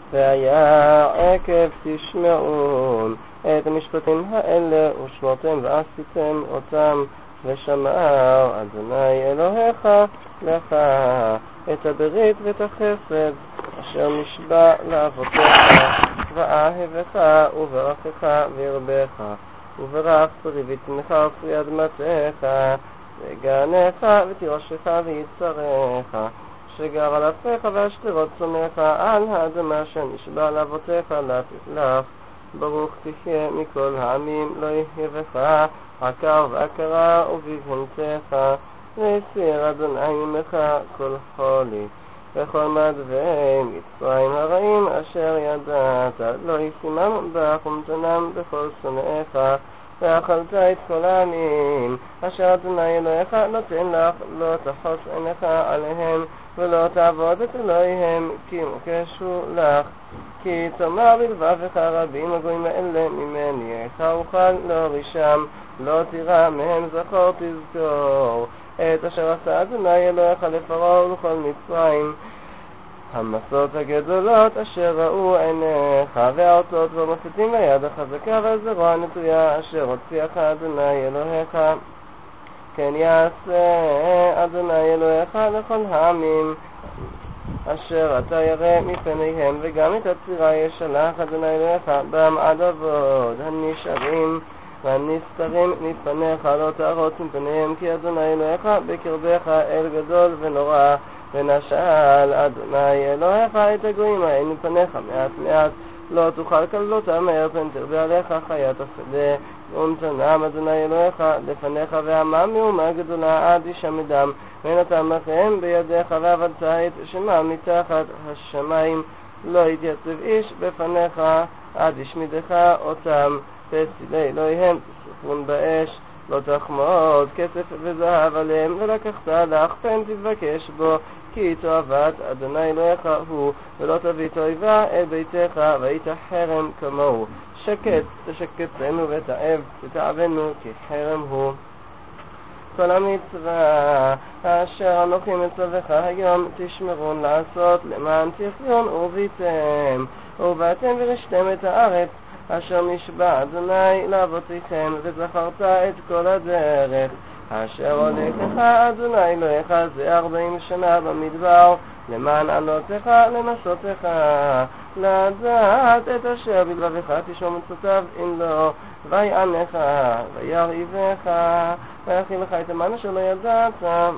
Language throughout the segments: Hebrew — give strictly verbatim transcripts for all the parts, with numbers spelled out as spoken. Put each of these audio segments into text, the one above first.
והיה עקב תשמעון את המשפטים האלה ושמרתם ועשיתם אותם, ושמר אדוני אלוהיך לך את הברית ואת החסד אשר נשבע לאבותיך, ואהבך וברכך וירבך, וברך פרי בטנך ופרי אדמתך, וגנך ותירשך ויצריך, שגר על אפיך והשתרות צומך על האדמה שנשבע לאבותיך לתת לך. ברוך תחיה מכל העמים, לא יהיה בך עקר ועקרה ובבהמתך, והסיר אדוני ממך כל חולי, וכל מדווי מצרים הרעים אשר ידעת לא ישימם בך ומתנם בכל שונאיך, ואכלת את כל העמים אשר אדוני אלוהיך נותן לך, לא תחוס עיניך עליהם ולא תעבוד את אלוהיהם, כי מוקשו לך. כי תאמר בלבבך רבים הגויים האלה ממני, איך אוכל להורישם, לא תירא מהם זכור תזכור את אשר עשה אדוני אלוהיך לפרעה ולכל מצרים, המסות הגדולות אשר ראו עיניך, והאותות והמופתים והיד החזקה והזרוע הנטויה אשר הוציאך אדוני אלוהיך. כן יעשה אדוני אלוהיך לכל העמים אשר אתה ירא מפניהם, וגם את הצירה ישלח אדוני אלוהיך בם עד עבוד הנשארים והנסתרים מפניך, לא תערוץ מפניהם, כי אדוני אלוהיך בקרבך אל גדול ונורא. ונשאל אדוני אלוהיך את הגויים האלה מפניך מעט מעט, לא תוכל כלותם מהר פן תרבה עליך חיית השדה. ונתנם אדוני אלוהיך לפניך, ועמם מאומה גדולה עד ישמדם, ונתן לכם בידיך, ועבדת את שמם מתחת השמיים, לא יתייצב איש בפניך עד ישמידך אותם. פסילי אלוהיהם תשרפון באש, לא תחמוד כסף וזהב עליהם, ולקחת לך פן תתבקש בו, כי תועבת אדוני אלוהיך הוא, ולא תביא תועבה אל ביתך, והיית חרם כמוהו. שקט תשקטנו ותעב תתעבנו, כי חרם הוא. כל המצווה אשר אנוכי מצווך היום תשמרון לעשות, למען תחיון וביתם, ובאתם ורשתם את הארץ אשר נשבע אדוני לאבותיכם, וזכרת את כל הדרך אשר הולכך אדוני אלוהיך זה ארבעים שנה במדבר, למען ענותך לנסותך, לדעת את אשר בלבבך תשמע מצותיו אם לא, ויענך וירעיבך, ויכילך את המן אשר לא ידעת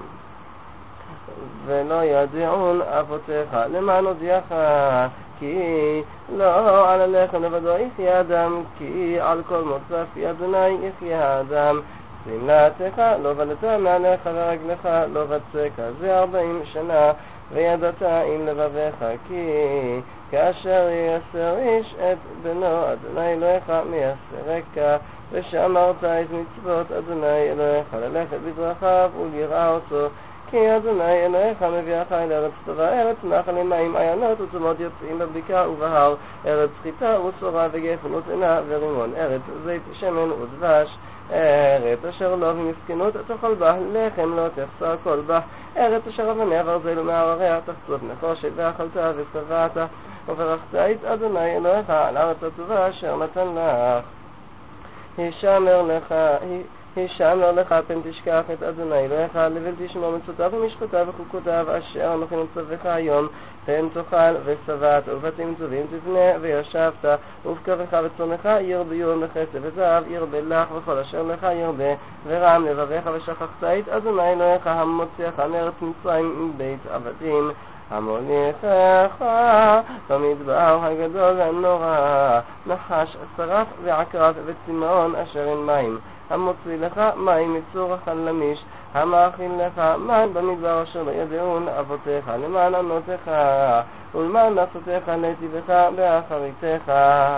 ולא ידעון אבותיך, למען הודיעך, כי לא על הלחם לבדו יחיה אדם, כי על כל מוצא פי אדוני יחיה אדם. שמלתך לא בלת מעליך ורגלך לא בצקה זה ארבעים שנה, וידעת עם לבביך, כי כאשר יסר איש את בנו אדוני אלוהיך מייסרק, ושמרת את מצוות אדוני אלוהיך ללכת בדרכיו ולראה אותו, כי אדוני אלוהיך מביאך אל ארץ טובה, ארץ נחלים מים עיינות וצומות יוצאים בבקעה ובהר, ארץ חיטה וצורה וגפן ותאנה ורימון, ארץ זית שמן ודבש, ארץ אשר לא במסכנות תאכל בה לחם לא תחסר כל בה, ארץ אשר אבניה ברזל ומערעריה תחצוב נחושת, ואכלת ושבעת, וברכת את אדוני אלוהיך על הארץ הטובה אשר נתן לך. הישמר לך הישמר לך פן תשכח את אדוני אלוהיך, לבל תשמע מצותיו ומשפטיו וחוקותיו אשר אנוכי מצווך היום, פן תאכל ושבעת, ובתים טובים תבנה וישבת, ובקרך וצונך ירביון בכסף וזהב ירבה לך, וכל אשר לך ירבה, ורם לבביך, ושכחת את אדוני אלוהיך המוציאך מארץ מצרים מבית עבדים, המוליכך במדבר הגדול והנורא, נחש שרף ועקרב וצמאון אשר אין מים, המוציא לך מים מצור החלמיש, המאכיל לך מים במדבר אשר לא ידעון אבותיך, למען ענותך ולמען נסותיך לטיבך באחריתך.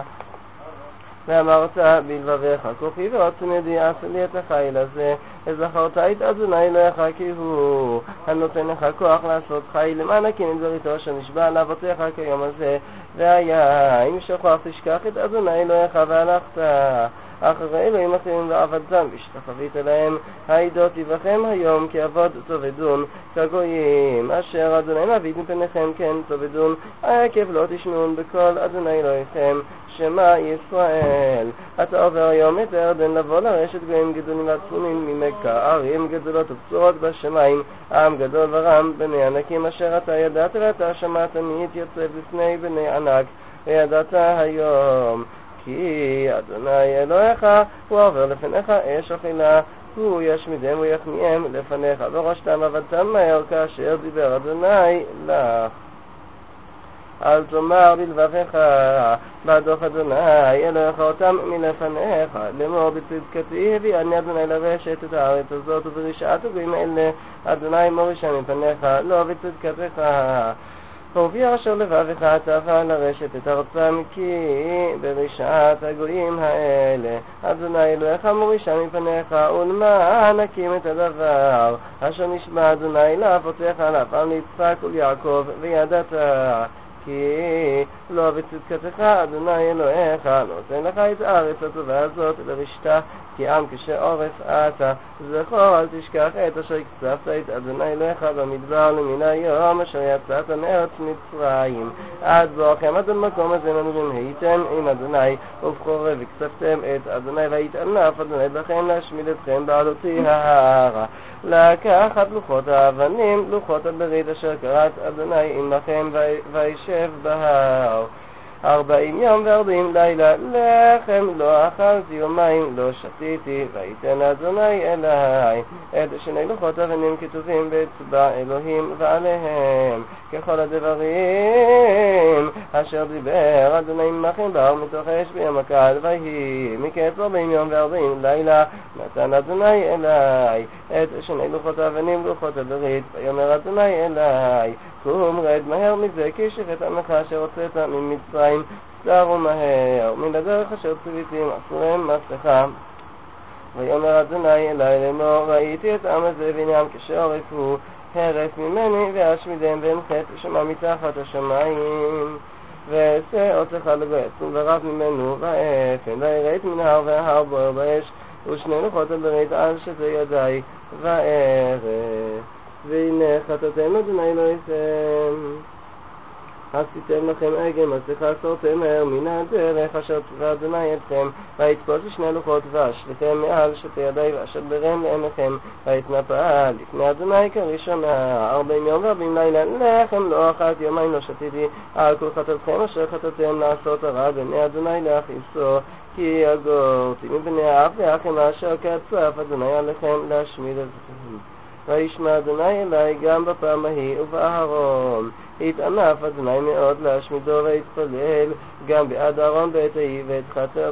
ואמרת בלבביך, כוחי ועוצם ידי עשה לי את החיל הזה, וזכרת את אדוני אלוהיך, כי הוא הנותן לך כוח לעשות חיל, למען הקיים את בריתו אשר נשבע לאבותיך כיום הזה. והיה אם שכח תשכח את אדוני אלוהיך, והלכת אחרי אלוהים אחרים ועבדתם והשתחווית אליהם, העדות יבכם היום כי עבוד תאבדון כגויים, אשר אדוני נביט מפניכם כן תאבדון, עקב לא תשמעון בקול אדוני אלוהיכם, שמע ישראל. אתה עובר היום את הירדן לבוא לרשת גויים גדולים ועצומים ממכה, ערים גדולות ובצורות בשמיים, עם גדול ורם בני ענקים, אשר אתה ידעת ואתה שמעת מי יתייצב לפני בני ענק, וידעת היום כי אדוני אלוהיך הוא עובר לפניך אש אכילה, הוא ישמידם ויחמיהם לפניך, וראשתם עבדתם מהר כאשר דיבר אדוני לך. אל תאמר בלבבך בדוח אדוני אלוהיך אותם מלפניך, לאמור בצדקתי הביאני אדוני לרשת את הארץ הזאת, וברשעת הגויים אלה אדוני מורישם מפניך, לא בצדקתך. הוביע אשר לבבך תבע לרשת את ארצם, כי ברשעת הגויים האלה אדוני אלוהיך מורישם מפניך, ולמען נקים את הדבר אשר נשבע אדוני לאבותיך לאברהם ליצחק וליעקב, וידעת כי לא בצדקתך אדוני אלוהיך נותן לך את הארץ הטובה הזאת לרשתה, כי עם כשעורף אתה. זכור אל תשכח את אשר כספת את אדוני אלוהיך במדבר למן היום אשר יצאת מארץ מצרים עד בואכם עד המקום הזה נאמרים הייתם עם אדוני ובחורי וכספתם את אדוני, ויתענף אדוני בכם להשמיד אתכם בעלותי ההרה, לקחת לוחות האבנים לוחות הברית אשר קראת אדוני עמכם וישב בהר ארבעים יום וארבעים לילה, לחם לא אכלתי ומים לא שתיתי, ויתן אדוני אלי את שני לוחות אבנים כתובים באצבע אלוהים ועליהם ככל הדברים אשר דיבר אדוני עמכם בהר מתוך אש ביום הקהל, ויהי מקץ ארבעים יום וארבעים לילה נתן אדוני אלי את שני לוחות האבנים לוחות הברית, ויאמר אדוני אלי קום רד מהר מזה, כי שבת עמך אשר הוצאת ממצרים סרו מהר מן הדרך אשר ציוויתי אסוריהם מסכה. ויאמר אדוני אלי לאמור ראיתי את העם הזה והנה עם כשעורף הוא הרף ממני ואשמידם ואין חטא שמע מתחת השמיים, ואעשה אותך לגויס ורב ממנו ואפן, ויראת מן ההר וההר בוער באש ושני לוחות הברית על שתי ידי וארץ. והנה חטאתם אדוני אלוהיכם, עשיתם לכם עגל מסכה סורתם מהר מן הדרך אשר ציווה אדוני אתכם, ויתפוס לשני לוחות ואשליכם מעל שתי ידי ואשברם לעיניכם, ויתנפל לפני אדוני כראשונה ארבעים יום וארבעים לילה, לחם לא אכלתי יומיים לא שתיתי על כל חטאתכם אשר חטאתם לעשות הרע בעיני אדוני להכעיסו, כי אגורתי מבני האב והאחים אשר כצף אדוני עליכם להשמיד אתכם. וישמע אדוני אלי גם בפעם ההיא ובאהרון, התענף אדוני מאוד להשמידו, והתפלל גם בעד אהרון בעת ההיא ואת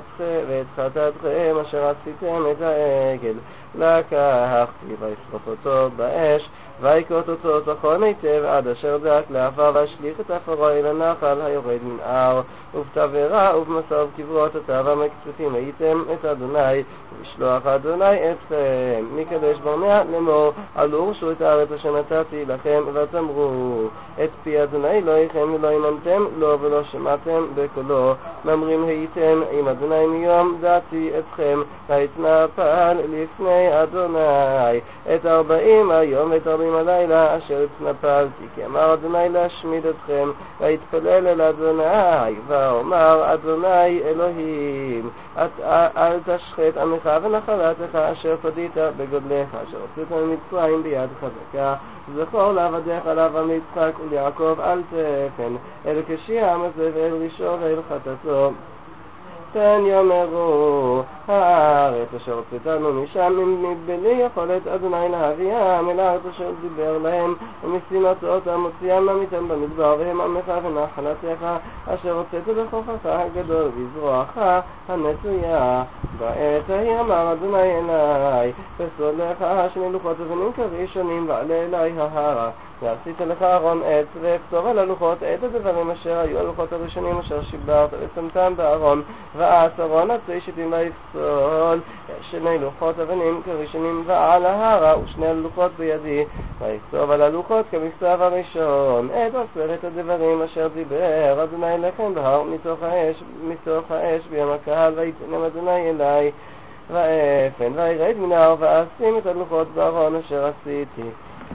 חטאתכם אשר עשיתם את העגל, לקחתי וישרוף אותו באש ויקרות אותו טחון היטב עד אשר דק לעפר, והשליך את עפרו אל הנחל היורד מן ההר, ובתבערה ובמסע ובקברות אתה והמקצפים הייתם את אדוני, ובשלוח אדוני אתכם מקדש ברנע לאמור עלו ורשו את הארץ אשר נתתי לכם, ותאמרו את פי אדוני אלוהיכם ולא האמנתם לו ולא שמעתם בקולו, ממרים הייתם עם אדוני מיום דעתי אתכם, ויתנפל לפני אדוני את ארבעים היום ואת ארבעים הלילה אשר התנפלתי, כי אמר אדוני להשמיד אתכם, ויתפלל אל אדוני ואומר אדוני אלוהים את אל תשחט עמך ונחלתך אשר פדית בגודלך אשר הוצאת ממצרים ביד חזקה, זכור לעבדיך לאברהם ליצחק וליעקב אל תפן אל קשי העם הזה ואל רישו ואל חטאתו, פן יאמרו הארץ אשר הוצאתנו משם מבלי יכולת אדוני להביאם אל הארץ אשר דיבר להם, ומשנאתו אותם הוציאם עמיתם במדבר, והם עמך ונחלתך אשר הוצאת בכוחך הגדול בזרועך הנטויה. בעת ההיא אמר אדוני אלי פסוד לך שני לוחות אבנים כראשונים ועלה אלי ההרה, ועשית לך ארון עץ ואפסור על הלוחות את הדברים אשר היו הלוחות הראשונים אשר שיברת ושמתם בארון, ואז ארון עצי שתים ויפסול שני לוחות אבנים כראשונים ועל ההרה ושני הלוחות בידי, ויכתוב על הלוחות כמכתב הראשון את עשרת הדברים אשר דיבר אדוני לכם בהר מתוך האש מתוך האש ביום הקהל, ויתנם אדוני אלי אדוני ואפן וירד מן ההר ואשים את הלוחות בארון אשר עשיתי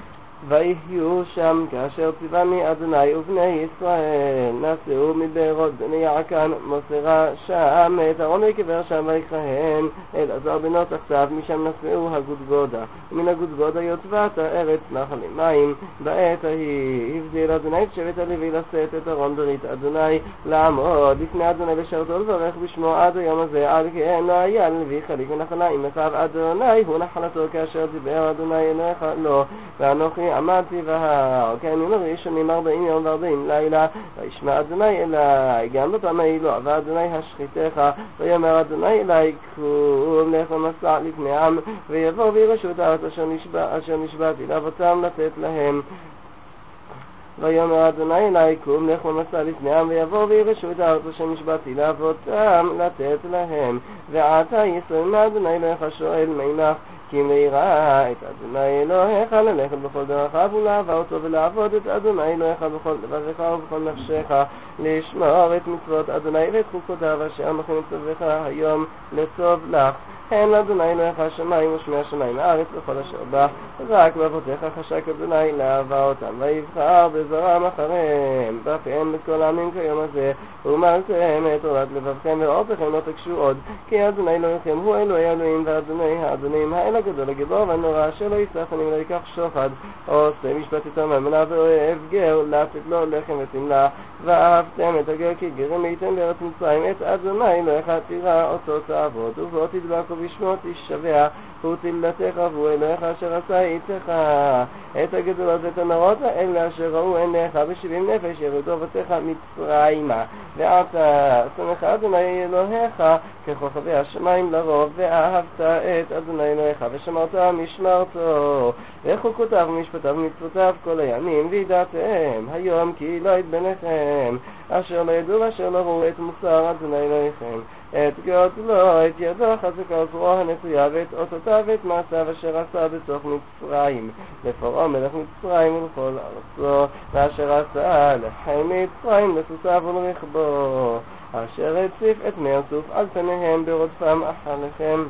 ויהיו שם כאשר ציווני אדוני ובני ישראל נשאו מבארות בני יעקן מוסרה שם את ארון ויקבר שם ויכהן אלעזר בנו תחתיו משם נשאו הגודגודה ומן הגודגודה יוטבעת הארץ נחלי מים בעת ההיא הבדיל אדוני את שבט הלוי לשאת את ארון ברית אדוני לעמוד לפני אדוני לשרתו ולברך בשמו עד היום הזה על כן לא היה לוי חליק ונחלה עם אחיו אדוני הוא נחלתו כאשר דיבר אדוני אלוהיך לו ואנוכי עמדתי בהר כן ימים ראשונים ארבעים יום וארבעים לילה וישמע אדוני אלי גם בפעם ההיא לא עבר אדוני השחיתך ויאמר אדוני אלי קום לך מסע לפני עם ויבוא וירשו את הארץ אשר נשבע, אשר נשבעתי לאבותם לתת להם ויאמר אדוני אלי קום לך מסע לפני עם ויבוא וירשו את הארץ אשר נשבעתי לאבותם לתת להם ועתה ישראל מאדוני אלוהיך שואל מילך כי אם ליראה את אדוני אלוהיך ללכת בכל דרכיו ולאהבה אותו ולעבוד את אדוני אלוהיך בכל לבבך ובכל נפשך לשמור את מצוות אדוני ואת חוקותיו אשר אנוכי מצווך היום לטוב לך הן לאדוני אלוהיך השמיים ושמי השמיים הארץ וכל אשר בה רק באבותיך חשק אדוני לאהבה אותם ויבחר בזרם אחריהם בכם בכל העמים כיום הזה ומלתם את תורת לבבכם ולאופכם לא תקשו עוד כי אדוני אלוהיכם הוא אלוהי אלוהים ואדוני האדונים האל הגדול הגיבור והנורא אשר לא יסח אני ולא ייקח שוחד עושה משפט איתו מאמונה ואוהב גר לתת לו לחם ותמלה ואהבתם את הגר כי גרים הייתם בארץ מצרים את אדוני אלוהיך תירא אותו תעבוד ובו תדבק ובשמו תשבע ותמלתך והוא אלוהיך אשר עשה איתך את הגדולות ואת הנורות האלה אשר ראו עיניך בשבעים נפש ירדו אבותיך מצרימה ועתה שמך אדוני אלוהיך ככוכבי השמיים לרוב ואהבת את אדוני אלוהיך ושמרת משמרתו וחוקותיו ומשפטיו ומצוותיו כל הימים וידעתם היום כי לא את בניכם אשר לא ידעו ואשר לא ראו את מוסר אדוני אלוהיכם את גודלו את ידו חזקה וזרועו הנטויה ואת אותותיו ואת מעשיו אשר עשה בתוך מצרים לפרעה מלך מצרים ולכל ארצו ואשר עשה לחיל מצרים לסוסיו ולרכבו אשר הציף את מי הסוף על פניהם ברודפם אחריכם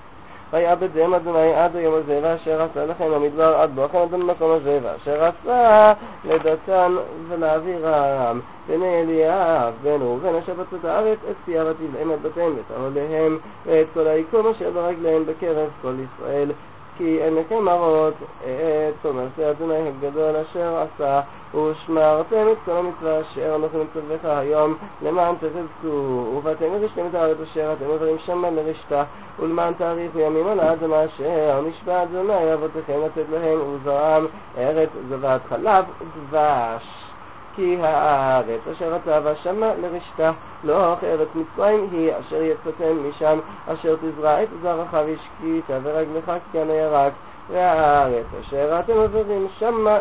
ויעבדם אדוני עד היום הזה ואשר עשה לכם במדבר עד בואכם עד במקום הזה ואשר עשה לדתן ולאבירם בני אליאב בן ראובן אשר בצאת הארץ את צייה ותבלעם את בתיהם ואת אוהליהם ואת כל היקום אשר ברגליהם בקרב כל ישראל כי עיניכם מראות את כל מעשה אדוני הגדול אשר עשה ושמרתם את כל המצווה אשר אנוכי מצווך היום למען תחזקו ובאתם ירשתם את הארץ אשר אתם עוברים שמה לרשתה ולמען תאריכו ימים על האדמה אשר נשבע אדוני אבותיכם לתת להם ולזרעם ארץ זבת חלב ודבש כי הארץ אשר אתה ושמה לרשתה לא ארץ מצרים היא אשר יצאתם משם אשר תזרע את זרעך והשקית ורגלך כגן הירק והארץ אשר אתם עוברים שמה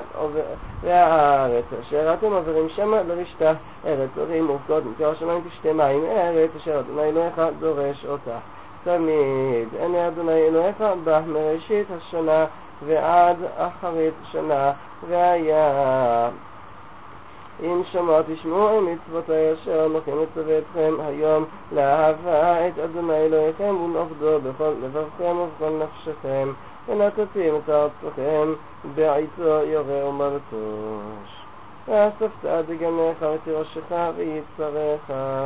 והארץ אשר אתם עוברים שמה לרשתה ארץ ערים ופקות מקור השמיים תשתה מים ארץ אשר אדוני אלוהיך דורש אותה תמיד עיני אדוני אלוהיך בה מראשית השנה ועד אחרית שנה והיה אם שמע תשמעו מצוותי אשר אנוכי מצווה אתכם היום לאהבה את אדוני אלוהיכם ולעבדו בכל לבבכם ובכל נפשכם ונתתם את ארצכם בעיתו יורה ומלטוש ואספת דגנך ותירשך ויצריך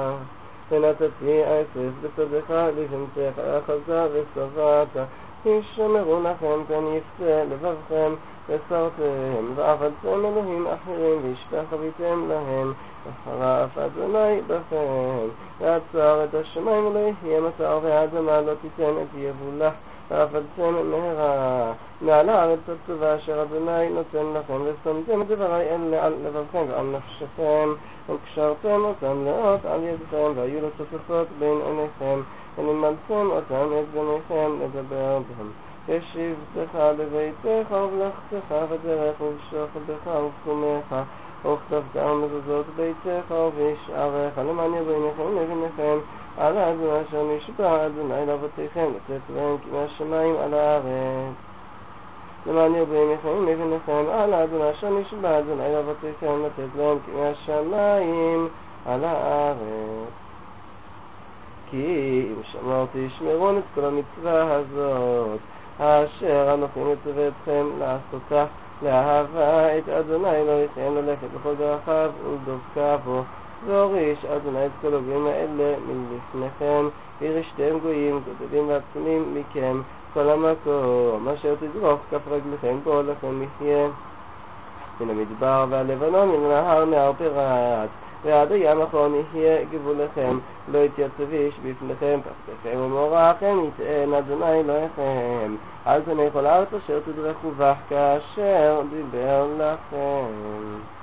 ונתתי אסף בצדך לבנתך אחזה ושבעת ישמרו לכם פן יפתה לבבכם וסרתם ועבדתם אלוהים אחרים והשתחוויתם להם וחרף אדוני בכם ועצר את השמיים ולא יהיה מטר והאדמה לא תיתן את יבולה ועבדתם מהרה מעל הארץ הטובה אשר אדוני נותן לכם ושמתם את דברי אלה על לבבכם ועל נפשכם וקשרתם אותם לאות על ידכם והיו לו תוספות בין עיניכם ולימדתם אותם את בניכם לדבר בהם ושבתך בביתך ובלכתך בדרך ובשוכבך ובתחומך וכתבת מזוזות ביתך ובשעריך למען יבואיניכם לבניכם על האדמה אשר נשבע אדוני לאבותיכם לתת להם כי מהשמיים על הארץ למען יבואיניכם לבניכם על האדמה אשר נשבע אדוני לאבותיכם לתת להם כי מהשמיים על הארץ כי אם שמרתי שמרון את כל המצווה הזאת, אשר אנוכי מצווה אתכם לעשותה, לאהבה את אדוני אלוהיכם, ללכת בכל דרכיו ולדבקה בו, והוריש אדוני את כל הגויים האלה מלפניכם, וירשתם גויים גדולים ועצומים מכם, כל המקום אשר תדרוך כף רגליכם בו לכם מחיה. מן המדבר והלבנון, מן הנהר נהר פרת, ועד הים האחרון יהיה גבולכם, לא יתייצב איש בפניכם, פחדכם ומוראכם יתן אדוני אלוהיכם, על פני כל הארץ אשר תדרכו בה, כאשר דיבר לכם.